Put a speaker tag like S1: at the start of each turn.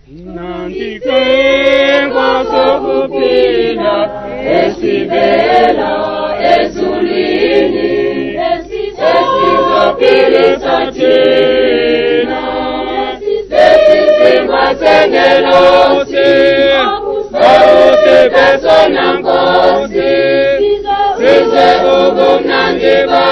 S1: Nandikwengwa sokupila esibela ezulini esizopilisa thina esisingwa sengelosi awusibesona nkosi size ubumnandi